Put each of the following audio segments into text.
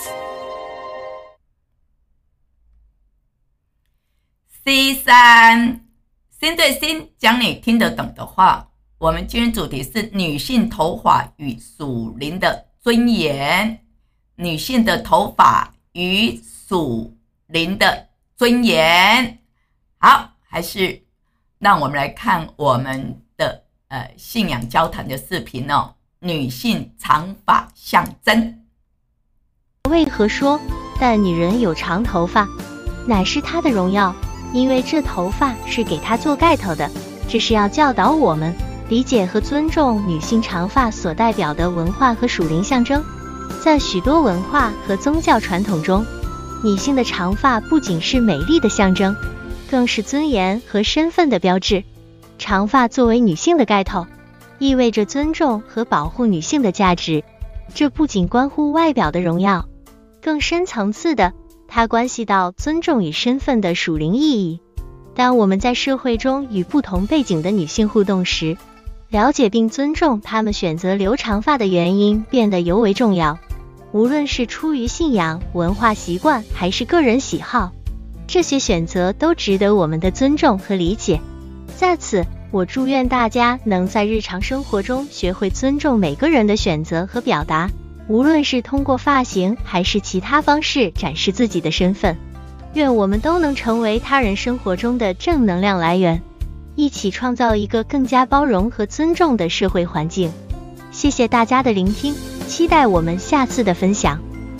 C3，心对心，讲你听得懂的话。我们今天主题是女性头发与属灵的尊严。女性的头发与属灵的尊严。好，还是让我们来看我们的信仰交谈的视频哦。女性长发象征。 为何说但女人有长头发乃是她的荣耀？因为这头发是给她做盖头的。这是要教导我们理解和尊重女性长发所代表的文化和属灵象征。在许多文化和宗教传统中，女性的长发不仅是美丽的象征，更是尊严和身份的标志。长发作为女性的盖头，意味着尊重和保护女性的价值。这不仅关乎外表的荣耀，更深层次的，它关系到尊重与身份的属灵意义。当我们在社会中与不同背景的女性互动时，了解并尊重她们选择留长发的原因变得尤为重要。无论是出于信仰、文化习惯还是个人喜好，这些选择都值得我们的尊重和理解。在此，我祝愿大家能在日常生活中学会尊重每个人的选择和表达，无论是通过发型还是其他方式展示自己的身份。愿我们都能成为他人生活中的正能量来源，一起创造一个更加包容和尊重的社会环境。谢谢大家的聆听，期待我们下次的分享。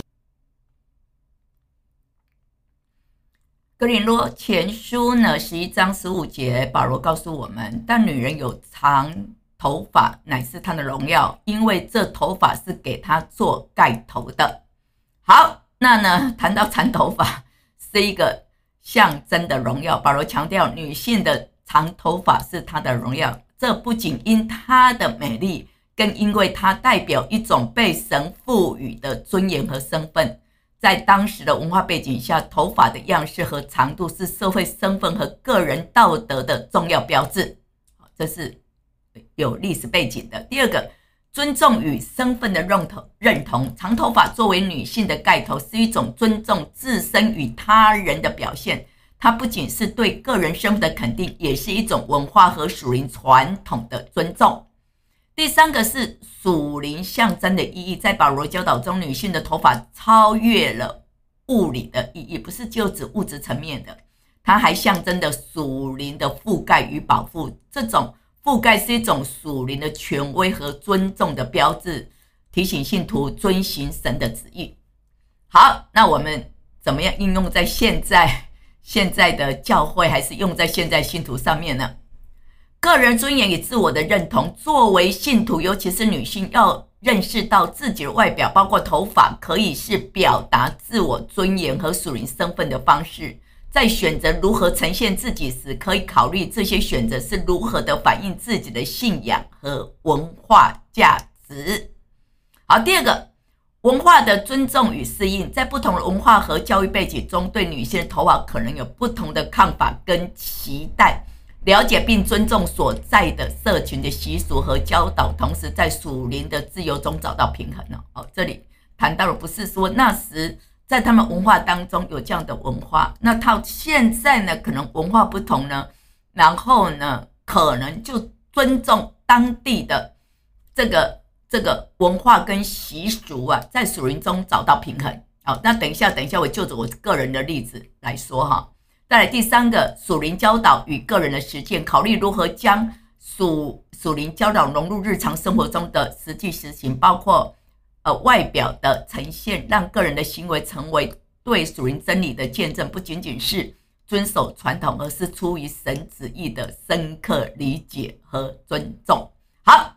哥林多前书呢11章15节，保罗告诉我们，但女人有长头发乃是她的荣耀，因为这头发是给她做盖头的。好，那呢谈到长头发是一个象征的荣耀，保罗强调女性的长头发是她的荣耀，这不仅因她的美丽，更因为它代表一种被神赋予的尊严和身份。在当时的文化背景下，头发的样式和长度是社会身份和个人道德的重要标志，这是有历史背景的。第二个，尊重与身份的认同。长头发作为女性的盖头，是一种尊重自身与他人的表现。它不仅是对个人身份的肯定，也是一种文化和属灵传统的尊重。第三个是属灵象征的意义。在保罗教导中，女性的头发超越了物理的意义，不是就指物质层面的，它还象征着属灵的覆盖与保护。这种覆盖是一种属灵的权威和尊重的标志，提醒信徒遵行神的旨意。好，那我们怎么样应用在现在的教会，还是用在现在信徒上面呢？个人尊严与自我的认同，作为信徒，尤其是女性，要认识到自己的外表，包括头发，可以是表达自我尊严和属灵身份的方式。在选择如何呈现自己时，可以考虑这些选择是如何的反映自己的信仰和文化价值。好，第二个，文化的尊重与适应。在不同的文化和教育背景中，对女性的头发可能有不同的看法跟期待。了解并尊重所在的社群的习俗和教导，同时在属灵的自由中找到平衡。这里谈到的不是说那时在他们文化当中有这样的文化，那到现在呢可能文化不同呢，然后呢可能就尊重当地的这个文化跟习俗啊，在属灵中找到平衡。好，那等一下我就着我个人的例子来说哈。再来第三个，属灵教导与个人的实践，考虑如何将属灵教导融入日常生活中的实际实行，包括外表的呈现，让个人的行为成为对属灵真理的见证，不仅仅是遵守传统，而是出于神旨意的深刻理解和尊重。好，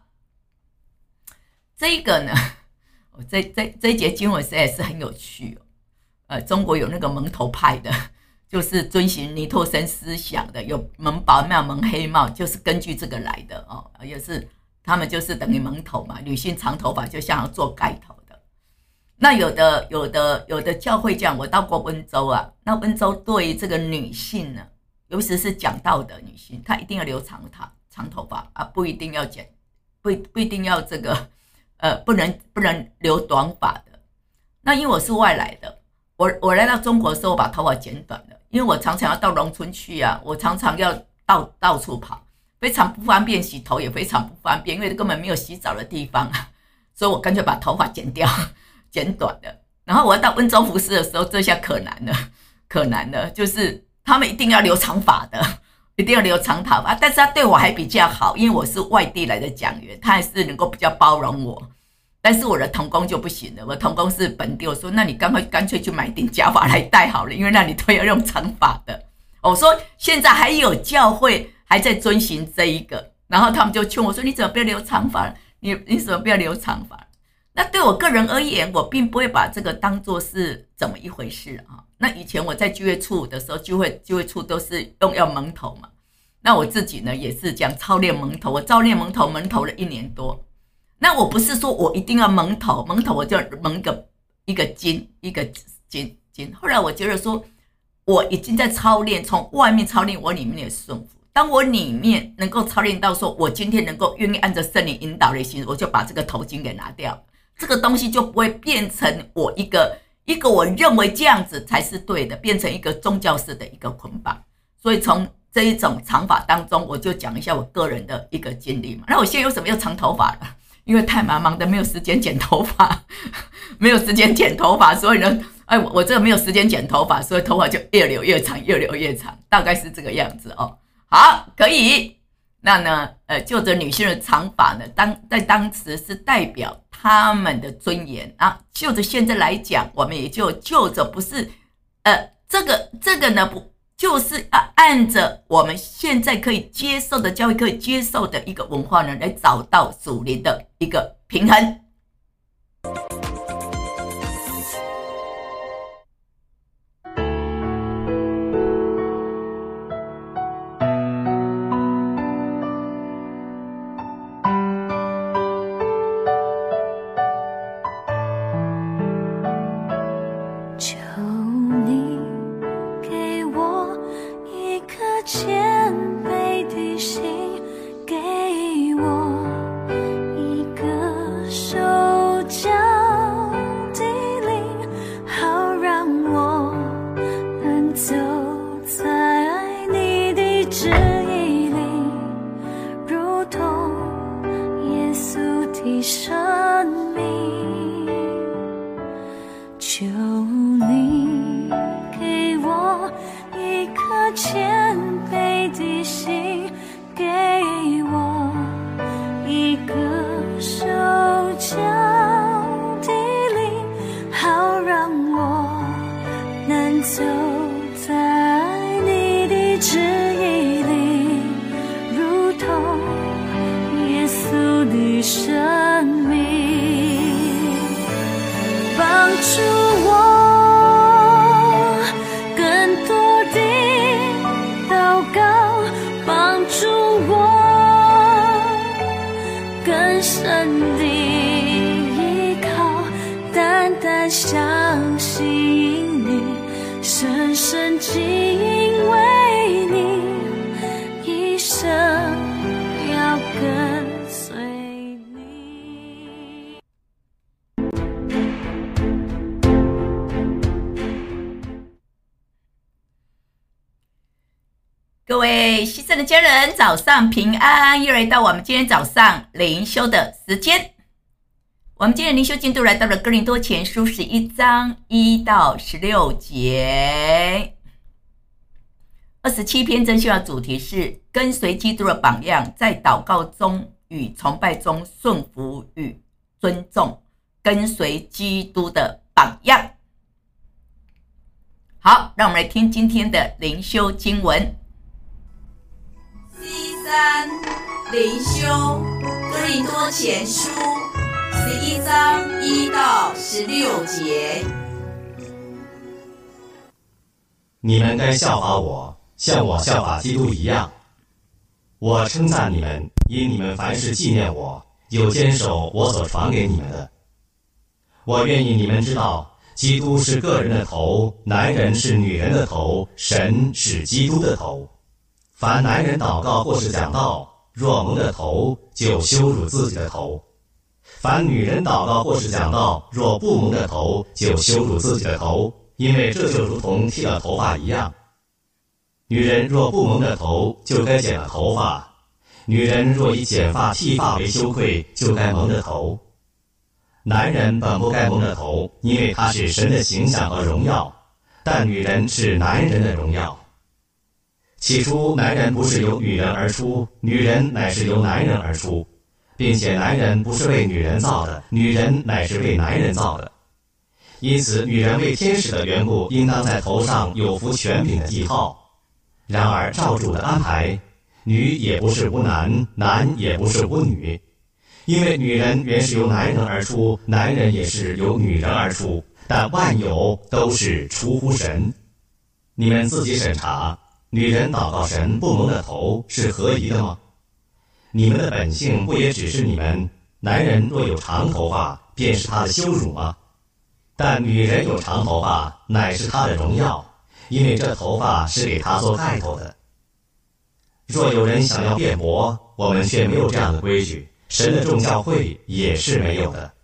这个呢，这一节经文实在是很有趣中国有那个蒙头派的，就是遵循尼托生思想的，有蒙白帽、蒙黑帽，就是根据这个来的也是他们就是等于蒙头嘛，女性长头发就像要做盖头的。那有的教会讲，我到过温州啊，那温州对这个女性呢，尤其是讲道的女性，她一定要留长头发啊，不一定要剪，不一定要这个不能留短发的。 那因为我是外来的，我来到中国的时候，我把头发剪短了，因为我常常要到农村去啊，我常常要到处跑，非常不方便，洗头也非常不方便，因为根本没有洗澡的地方啊，所以我干脆把头发剪掉，剪短了。然后我要到温州服饰的时候，这下可难了，就是他们一定要留长发的，一定要留长头发，但是他对我还比较好，因为我是外地来的讲员，他还是能够比较包容我。但是我的同工就不行了，我同工是本地，我说那你干脆去买顶假发来戴好了，因为那里都要用长发的。我说现在还有教会还在遵循这一个，然后他们就劝我说你怎么不要留长发？你怎么不要留长发？那对我个人而言，我并不会把这个当作是怎么一回事啊。那以前我在聚会处的时候，聚会处都是要蒙头嘛，那我自己呢也是这样操练蒙头，我操练蒙头了1年多。那我不是说我一定要蒙头我就蒙一个巾。后来我觉得说，我已经在操练，从外面操练我里面的顺服。当我里面能够操练到说，我今天能够愿意按着圣灵引导的心，我就把这个头巾给拿掉，这个东西就不会变成我一个我认为这样子才是对的，变成一个宗教式的一个捆绑。所以从这一种长发当中，我就讲一下我个人的一个经历嘛。那我现在为什么要长头发了？因为太忙的没有时间剪头发，所以呢，我这个没有时间剪头发，所以头发就越留越长，大概是这个样子哦。好，可以。那呢，就着女性的长发呢，在当时是代表她们的尊严啊。就着现在来讲，我们也就着不是，这个呢不。就是要按着我们现在可以接受的教育，可以接受的一个文化呢，来找到属灵的一个平衡。 谦卑的心，给我一个手脚的灵，好让我能走在你的旨意里，如同耶稣的生命。求你给我一颗谦卑的心，给我一个手脚的灵，好让我能走在你的旨意里，如同耶稣的生命，帮助我深的依靠，单单相信你，深深敬畏你，一生要跟随你。 各位牺牲的家人，早上平安！又来到我们今天早上灵修的时间。我们今天的灵修进度来到了哥林多前书11章1到16节。27篇真修的主题是跟随基督的榜样，在祷告中与崇拜中顺服与尊重，跟随基督的榜样。好，让我们来听今天的灵修经文。 3灵修哥林多前书11章1到16节。 你们该效法我，像我效法基督一样。我称赞你们，因你们凡事纪念我，有坚守我所传给你们的。我愿意你们知道，基督是个人的头，男人是女人的头，神是基督的头。凡男人祷告或是讲道，若蒙的头，就羞辱自己的头； 凡女人祷告或是讲道，若不蒙着头，就羞辱自己的头，因为这就如同剃了头发一样。女人若不蒙着头，就该剪了头发；女人若以剪发剃发为羞愧，就该蒙着头。男人本不该蒙着头，因为他是神的形象和荣耀，但女人是男人的荣耀。起初男人不是由女人而出，女人乃是由男人而出，并且男人不是为女人造的，女人乃是为男人造的。因此女人为天使的缘故，应当在头上有服权柄的记号。然而照主的安排，女也不是无男，男也不是无女，因为女人原是由男人而出，男人也是由女人而出，但万有都是出乎神。你们自己审查，女人祷告神不蒙着头是合宜的吗？你们的本性不也只是你们男人若有长头发，便是他的羞辱吗？但女人有长头发，乃是她的荣耀，因为这头发是给她做盖头的。若有人想要辩驳，我们却没有这样的规矩，神的众教会也是没有的。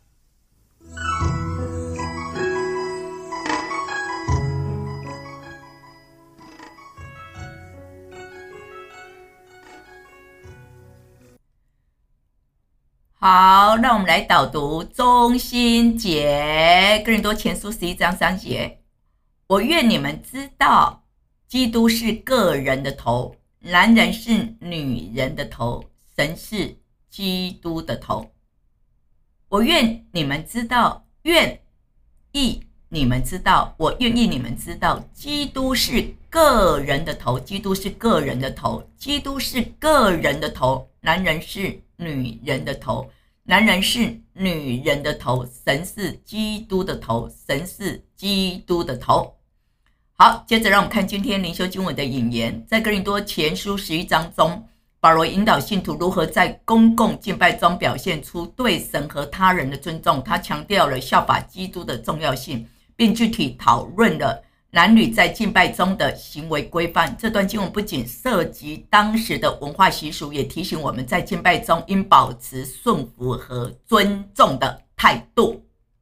好，那我们来导读中心节，哥林多前书11章3节。我愿你们知道，基督是个人的头，男人是女人的头，神是基督的头。我愿你们知道，愿意你们知道，我愿意你们知道，基督是个人的头，基督是个人的头，基督是个人的头，男人是女人的头，男人是女人的头，神是基督的头，神是基督的头。好，接着让我们看今天灵修经文的引言。在哥林多前书11章中，保罗引导信徒如何在公共敬拜中表现出对神和他人的尊重。他强调了效法基督的重要性，并具体讨论了男女在敬拜中的行为规范。这段经文不仅涉及当时的文化习俗，也提醒我们在敬拜中应保持顺服和尊重的态度。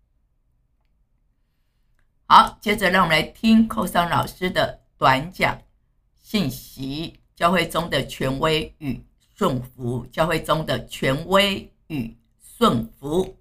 好，接着让我们来听寇桑老师的短讲信息，教会中的权威与顺服，教会中的权威与顺服。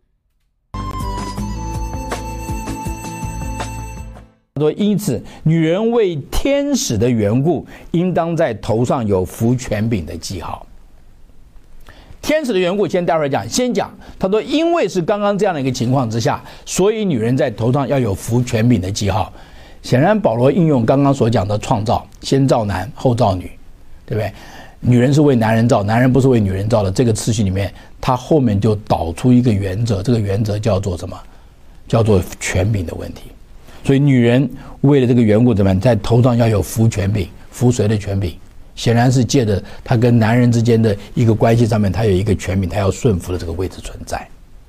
因此女人为天使的缘故，应当在头上有服权柄的记号。天使的缘故先待会儿讲，先讲他说因为是刚刚这样的一个情况之下，所以女人在头上要有服权柄的记号。显然保罗应用刚刚所讲的创造，先造男后造女，对不对？女人是为男人造，男人不是为女人造的，这个次序里面他后面就导出一个原则，这个原则叫做什么？叫做权柄的问题。所以女人为了这个缘故怎么样，在头上要有服权柄，服谁的权柄？显然是借着她跟男人之间的一个关系上面，她有一个权柄，她要顺服的这个位置存在。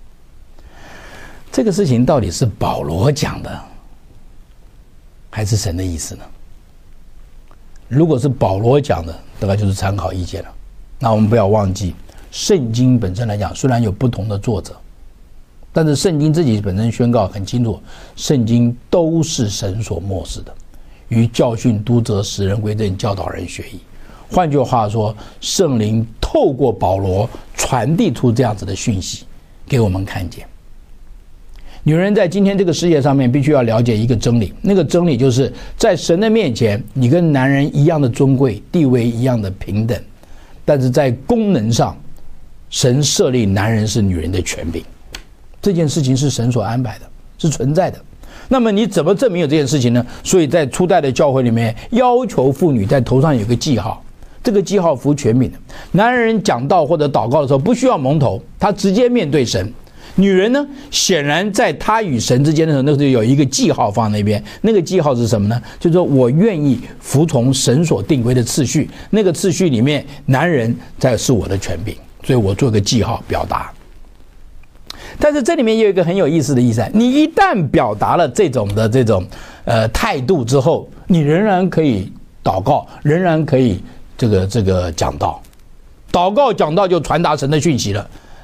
这个事情到底是保罗讲的，还是神的意思呢？如果是保罗讲的，大概就是参考意见了。那我们不要忘记，圣经本身来讲，虽然有不同的作者，但是圣经自己本身宣告很清楚，圣经都是神所默示的，于教训、督责、使人归正、教导人学义。换句话说，圣灵透过保罗传递出这样子的讯息给我们看见。女人在今天这个世界上面必须要了解一个真理，那个真理就是在神的面前，你跟男人一样的尊贵，地位一样的平等，但是在功能上，神设立男人是女人的权柄，这件事情是神所安排的，是存在的。那么你怎么证明有这件事情呢？所以在初代的教会里面，要求妇女在头上有个记号，这个记号服权柄的。男人讲道或者祷告的时候不需要蒙头，他直接面对神。女人呢，显然在她与神之间的时候，那个就有一个记号放在那边。那个记号是什么呢？就是说我愿意服从神所定规的次序，那个次序里面，男人才是我的权柄，所以我做个记号表达。但是这里面也有一个很有意思的意思，你一旦表达了这种态度之后，你仍然可以祷告，仍然可以这个讲道，祷告讲道就传达神的讯息了。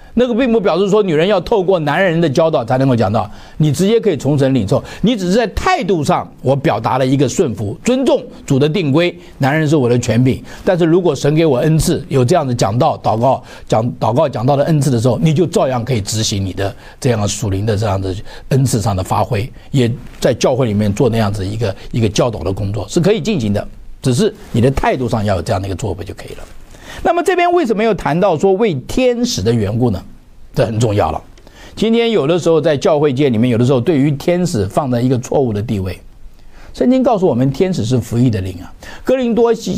那个并不表示说女人要透过男人的教导才能够讲到，你直接可以从神领受，你只是在态度上我表达了一个顺服、尊重主的定规，男人是我的权柄。但是如果神给我恩赐，有这样的讲道、祷告讲道的恩赐的时候，你就照样可以执行你的这样属灵的这样的恩赐上的发挥，也在教会里面做那样子一个教导的工作是可以进行的，只是你的态度上要有这样的一个作为就可以了。那么这边为什么又谈到说为天使的缘故呢？这很重要了。今天有的时候在教会界里面，有的时候对于天使放在一个错误的地位。圣经告诉我们，天使是服役的灵啊。哥罗西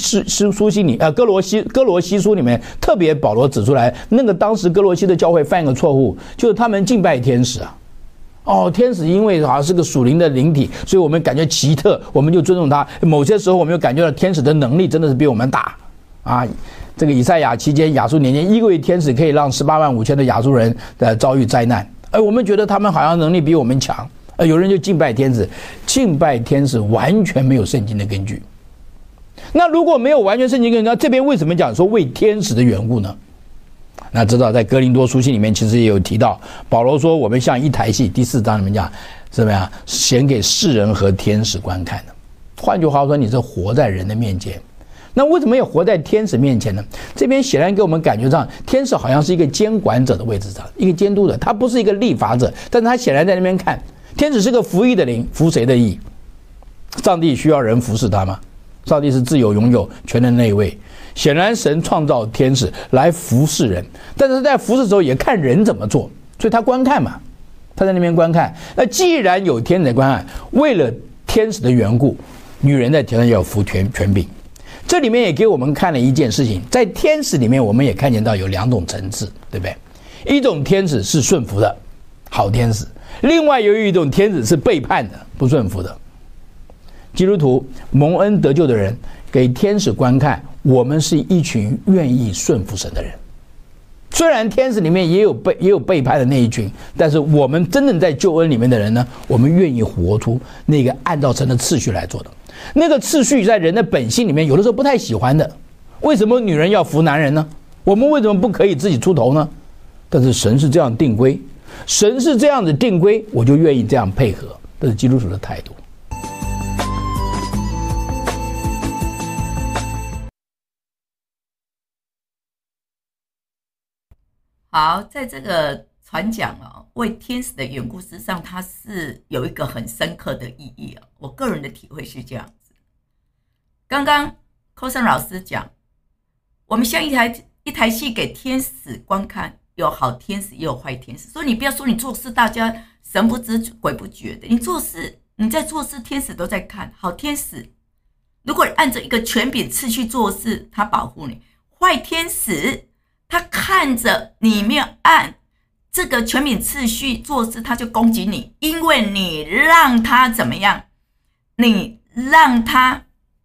书里面特别保罗指出来，那个当时哥罗西的教会犯一个错误，就是他们敬拜天使啊。天使因为好像是个属灵的灵体，所以我们感觉奇特，我们就尊重他。某些时候我们又感觉到天使的能力真的是比我们大啊。这个以赛亚期间，亚述年间，1个月天使可以让185000的亚述人遭遇灾难。我们觉得他们好像能力比我们强。有人就敬拜天使，敬拜天使完全没有圣经的根据。那如果没有完全圣经根据，那这边为什么讲说为天使的缘故呢？那知道在哥林多书信里面其实也有提到，保罗说我们像一台戏，第4章里面讲怎么样，显给世人和天使观看的。换句话说，你是活在人的面前。那为什么要活在天使面前呢？这边显然给我们感觉上，天使好像是一个监管者的位置上，一个监督者，他不是一个立法者，但是他显然在那边看，天使是个服役的灵，服谁的役？上帝需要人服侍他吗？上帝是自由拥有全能那一位，显然神创造天使来服侍人，但是在服侍的时候也看人怎么做，所以他观看嘛，他在那边观看。那既然有天使的观看，为了天使的缘故，女人在天上也有服权柄。这里面也给我们看了一件事情，在天使里面我们也看见到有2种层次，对不对？一种天使是顺服的好天使，另外有一种天使是背叛的不顺服的。基督徒蒙恩得救的人给天使观看，我们是一群愿意顺服神的人。虽然天使里面也有背叛的那一群，但是我们真正在救恩里面的人呢，我们愿意活出那个按照神的次序来做的。那个次序在人的本性里面有的时候不太喜欢的。为什么女人要服男人呢？我们为什么不可以自己出头呢？但是神是这样定规，神是这样的定规，我就愿意这样配合，这是基督徒的态度。 好，在这个传讲为天使的缘故，事实上它是有一个很深刻的意义我个人的体会是这样子。刚刚寇生老师讲，我们像一台戏给天使观看，有好天使也有坏天使，所以你不要说你做事大家神不知鬼不觉的，你在做事天使都在看。好天使如果按着一个权柄次序做事，他保护你；坏天使他看着你没有按这个权柄次序做事，他就攻击你，因为你让他怎么样？你让他，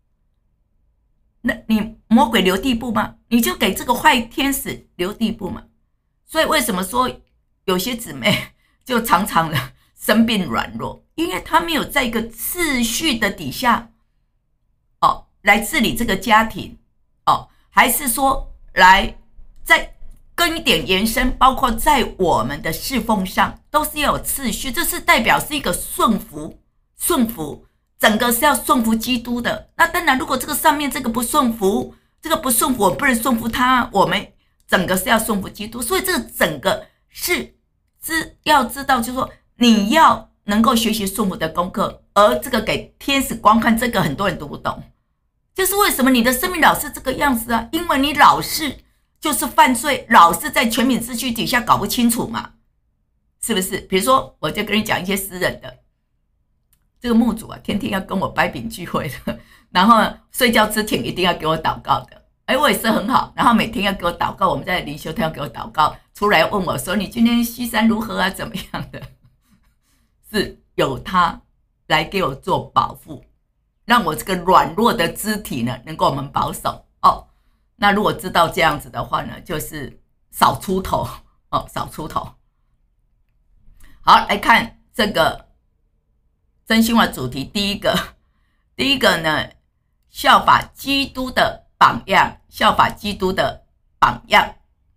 你魔鬼留地步吗？你就给这个坏天使留地步嘛。所以为什么说有些姊妹就常常的生病软弱，因为他没有在一个次序的底下来治理这个家庭还是说来再跟一点延伸，包括在我们的侍奉上都是要有次序，这是代表是一个顺服，整个是要顺服基督的。那当然如果这个上面这个不顺服，我不能顺服他，我们整个是要顺服基督。所以这个整个是要知道，就是说你要能够学习顺服的功课，而这个给天使观看，这个很多人都不懂。就是为什么你的生命老是这个样子啊？因为你老是就是犯罪，老是在权柄秩序底下搞不清楚嘛，是不是？比如说我就跟你讲一些私人的，这个牧主天天要跟我掰饼聚会的，然后睡觉之前一定要给我祷告的，我也是很好，然后每天要给我祷告，我们在灵修他要给我祷告，出来问我说你今天西山如何怎么样的，是有他来给我做保护，让我这个软弱的肢体呢能够我们保守那如果知道这样子的话呢，就是少出头少出头。好，来看这个真心话主题，第一个呢，效法基督的榜样，效法基督的榜样。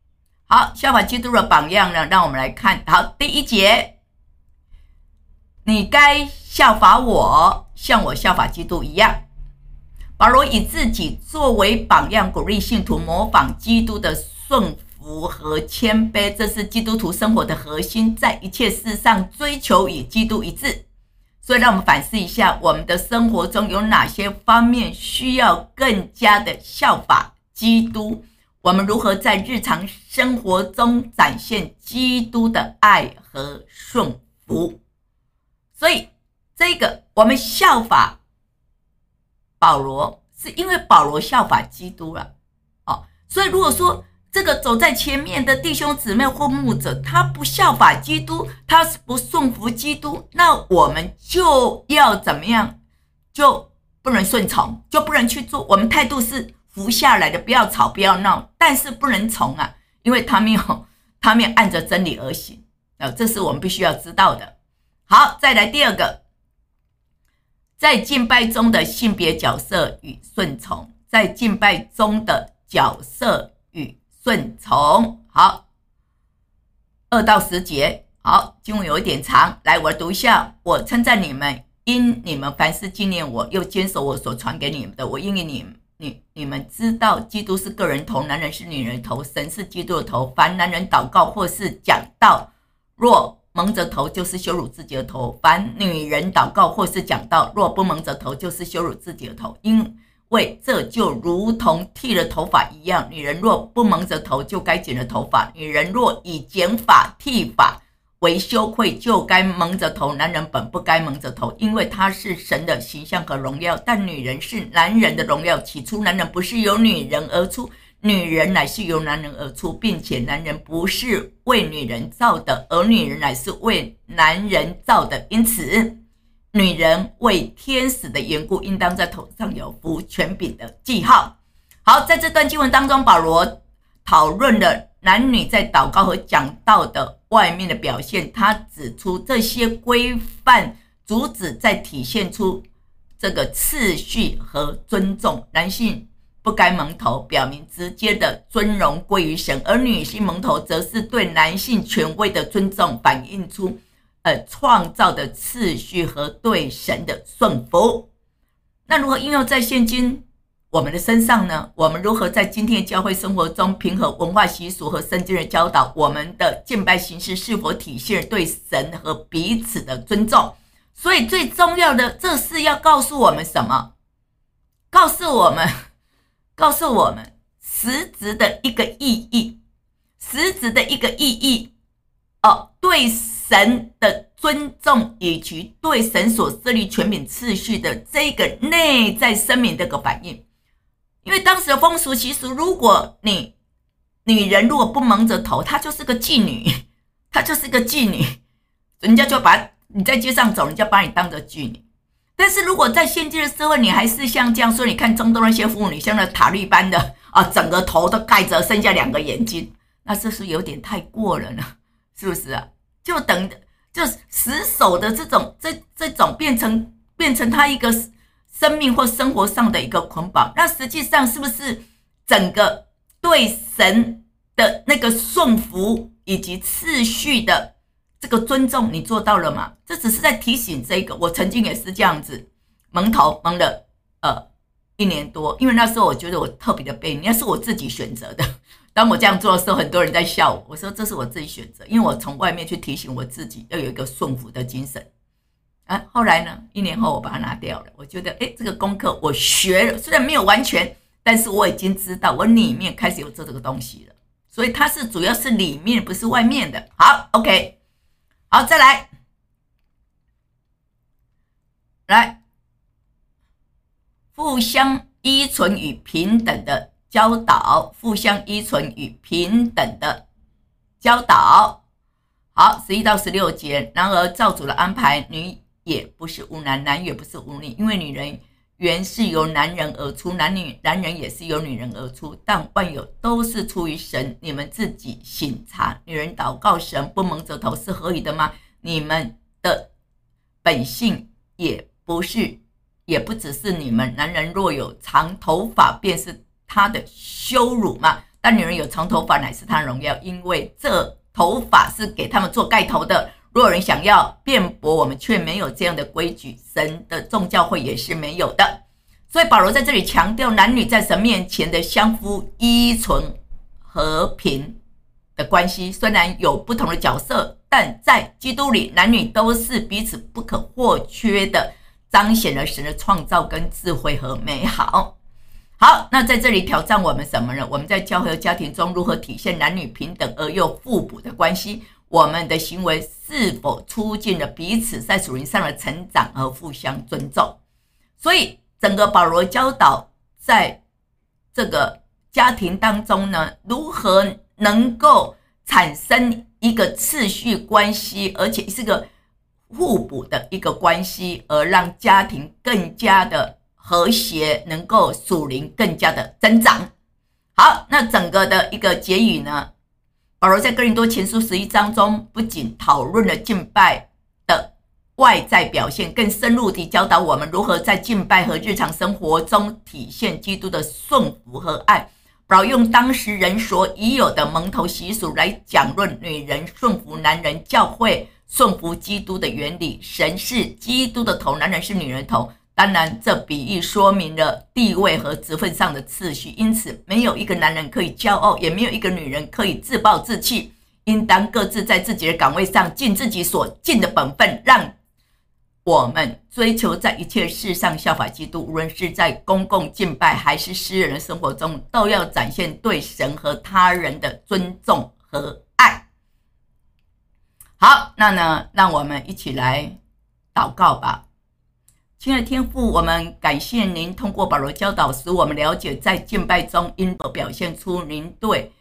好，效法基督的榜样呢，让我们来看。好，第1节，你该效法我，像我效法基督一样。保罗以自己作为榜样，鼓励信徒模仿基督的顺服和谦卑，这是基督徒生活的核心，在一切事上追求与基督一致。所以让我们反思一下，我们的生活中有哪些方面需要更加的效法基督，我们如何在日常生活中展现基督的爱和顺服。所以这个我们效法保罗，是因为保罗效法基督了。所以如果说这个走在前面的弟兄姊妹或牧者，他不效法基督，他不顺服基督，那我们就要怎么样？就不能顺从，就不能去做。我们态度是服下来的，不要吵，不要闹，但是不能从啊，因为他没有按着真理而行。这是我们必须要知道的。好，再来第2个，在敬拜中的性别角色与顺从，在敬拜中的角色与顺从。好，2到10节。好，经文有一点长，来我读一下。我称赞你们，因你们凡事纪念我，又坚守我所传给你们的。我因你们知道，基督是个人头，男人是女人头，神是基督的头。凡男人祷告或是讲道，若蒙着头，就是羞辱自己的头；凡女人祷告或是讲道，若不蒙着头，就是羞辱自己的头。因为这就如同剃了头发一样，女人若不蒙着头，就该剪了头发；女人若以剪发剃发为羞愧，就该蒙着头。男人本不该蒙着头，因为他是神的形象和荣耀，但女人是男人的荣耀。起初男人不是由女人而出，女人乃是由男人而出，并且男人不是为女人造的，而女人乃是为男人造的。因此女人为天使的缘故，应当在头上有服权柄的记号。好，在这段经文当中，保罗讨论了男女在祷告和讲道的外面的表现。他指出这些规范主旨在体现出这个次序和尊重。男性不该蒙头，表明直接的尊荣归于神，而女性蒙头则是对男性权威的尊重，反映出创造的次序和对神的顺服。那如何应用在现今我们的身上呢？我们如何在今天的教会生活中平衡文化习俗和圣经的教导？我们的敬拜形式是否体现对神和彼此的尊重？所以最重要的，这是要告诉我们什么？告诉我们实质的一个意义，对神的尊重以及对神所设立权柄次序的这个内在生命的一个反应。因为当时的风俗习俗，如果女人如果不蒙着头，她就是个妓女，人家就把你在街上走，人家把你当着妓女。但是如果在现今的社会，你还是像这样说，你看中东那些妇女，像那塔利班的整个头都盖着，剩下2个眼睛，那这是有点太过了呢，是不是啊？就死守的这种变成他一个生命或生活上的一个捆绑。那实际上是不是整个对神的那个顺服以及次序的这个尊重你做到了吗？这只是在提醒这个。我曾经也是这样子蒙头蒙了1年多，因为那时候我觉得我特别的背逆，那是我自己选择的。当我这样做的时候，很多人在笑我，我说这是我自己选择，因为我从外面去提醒我自己要有一个顺服的精神。后来呢，1年后我把它拿掉了。我觉得这个功课我学了，虽然没有完全，但是我已经知道我里面开始有这个东西了。所以它是主要是里面，不是外面的。好 ，OK， 好，再来互相依存与平等的教导，互相依存与平等的教导。好，11到16节。然而照主的安排，女也不是无男，男也不是无女，因为女人原是由男人而出，男人也是由女人而出，但万有都是出于神。你们自己省察，女人祷告神不蒙着头是合宜的吗？你们的本性也不只是你们。男人若有长头发，便是他的羞辱吗？ 但女人有长头发乃是她的荣耀，因为这头发是给他们做盖头的。若有人想要辩驳我们却没有这样的规矩，神的众教会也是没有的。所以保罗在这里强调男女在神面前的相互依存和平的关系，虽然有不同的角色，但在基督里男女都是彼此不可或缺的，彰显了神的创造跟智慧和美好。好，那在这里挑战我们什么呢？我们在教会和家庭中如何体现男女平等而又互补的关系？我们的行为是否促进了彼此在属灵上的成长和互相尊重？所以整个保罗教导在这个家庭当中呢，如何能够产生一个次序关系，而且是个互补的一个关系，而让家庭更加的和谐，能够属灵更加的增长。好，那整个的一个结语呢，保罗在哥林多前书11章中不仅讨论了敬拜的外在表现，更深入地教导我们如何在敬拜和日常生活中体现基督的顺服和爱。保罗用当时人所已有的蒙头习俗来讲论女人顺服男人，教会顺服基督的原理。神是基督的头，男人是女人的头。当然这比喻说明了地位和职分上的次序，因此没有一个男人可以骄傲，也没有一个女人可以自暴自弃，应当各自在自己的岗位上尽自己所尽的本分，让我们追求在一切事上效法基督，无论是在公共敬拜还是私人的生活中，都要展现对神和他人的尊重和爱。好，那呢，让我们一起来祷告吧。亲爱的天父，我们感谢您通过保罗教导，使我们了解在敬拜中应表现出您对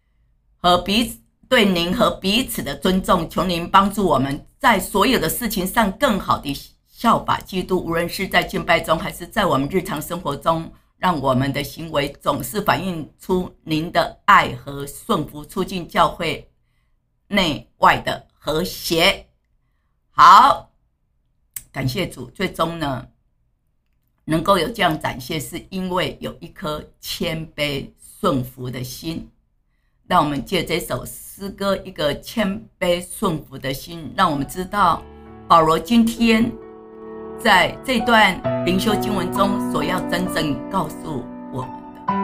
您和彼此的尊重。求您帮助我们在所有的事情上更好地效法基督，无论是在敬拜中还是在我们日常生活中，让我们的行为总是反映出您的爱和顺服，促进教会内外的和谐。好，感谢主，最终呢，能够有这样展现，是因为有一颗谦卑顺服的心。让我们借这首诗歌，一个谦卑顺服的心，让我们知道保罗今天在这段灵修经文中所要真正告诉我们的。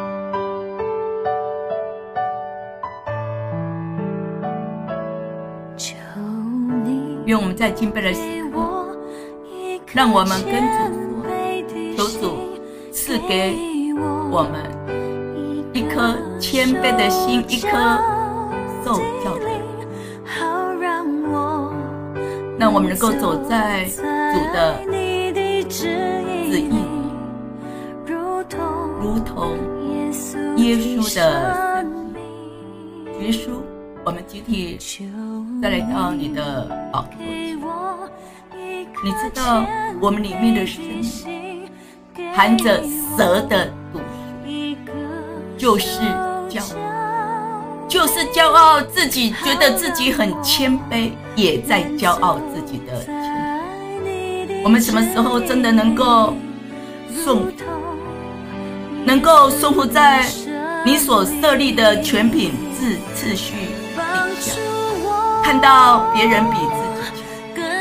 愿我们在敬拜的时刻，让我们跟主说，求主赐给我们一颗谦卑的心，一颗受教的灵，让我们能够走在主的旨意，如同耶稣的生命。耶稣，我们集体再来到你的宝座前，你知道我们里面的生命含着蛇的毒素，就是骄傲，自己觉得自己很谦卑，也在骄傲自己的谦卑。我们什么时候真的能够顺服在你所设立的权柄秩序底下，看到别人比自己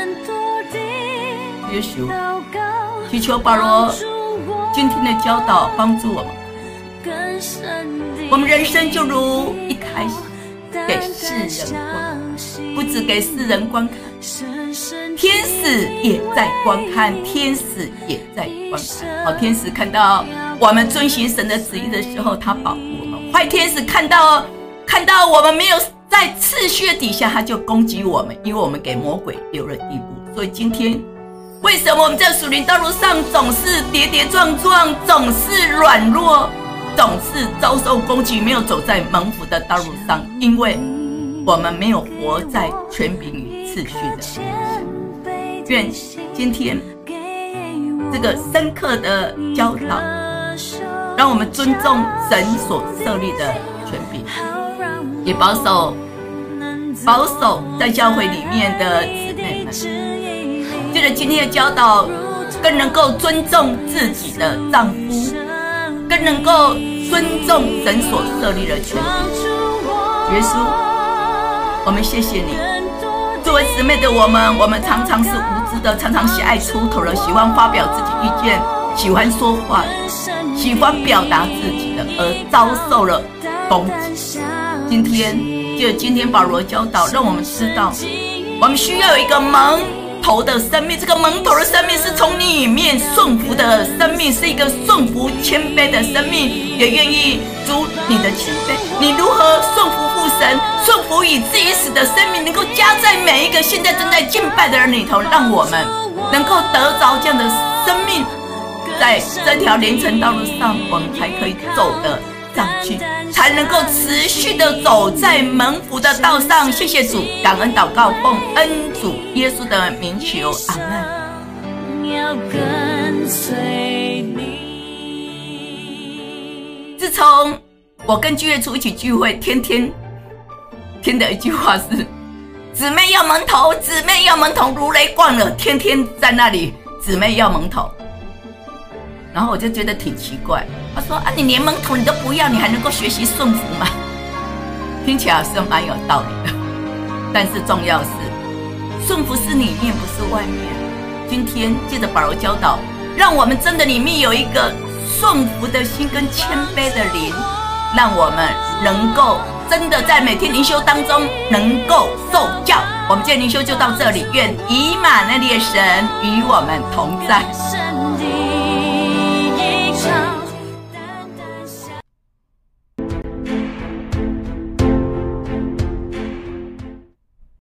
强。耶稣，祈求保罗今天的教导帮助我们，我们人生就如一开始给世人观看，不只给世人观看，天使也在观看，天使也在观看。好天使看到我们遵行神的旨意的时候，他保护我们；坏天使看到我们没有在次序底下，他就攻击我们，因为我们给魔鬼留了地步。所以今天为什么我们在属灵道路上总是跌跌撞撞，总是软弱，总是遭受攻击，没有走在蒙福的道路上？因为我们没有活在权柄与次序的底下。愿今天这个深刻的教导，让我们尊重神所设立的权柄，也保守在教会里面的姊妹们，借着今天的教导，更能够尊重自己的丈夫，更能够尊重神所设立的权柄。耶稣，我们谢谢你。作为姊妹的我们常常是无知的，常常喜爱出头的，喜欢发表自己意见，喜欢说话，喜欢表达自己的，而遭受了攻击。今天保罗教导，让我们知道，我们需要有一个蒙头的生命。这个蒙头的生命是从里面顺服的生命，是一个顺服谦卑的生命，也愿意主你的谦卑。你如何顺服父神，顺服以至于死的生命，能够加在每一个现在正在敬拜的人里头，让我们能够得着这样的生命，在这条连城道路上，我们才可以走得上去，才能够持续的走在蒙福的道上。谢谢主，感恩祷告，奉恩主耶稣的名求，阿们。 要跟随你。 自从我跟聚会处一起聚会，天天听的一句话是：姊妹要蒙头，姊妹要蒙头，如雷贯耳，天天在那里姊妹要蒙头。然后我就觉得挺奇怪，他说你连蒙头你都不要，你还能够学习顺服吗？听起来是蛮有道理的，但是重要是顺服是里面，不是外面。今天借着保罗教导，让我们真的里面有一个顺服的心跟谦卑的灵，让我们能够真的在每天灵修当中能够受教。我们今天灵修就到这里，愿以马内利的神与我们同在。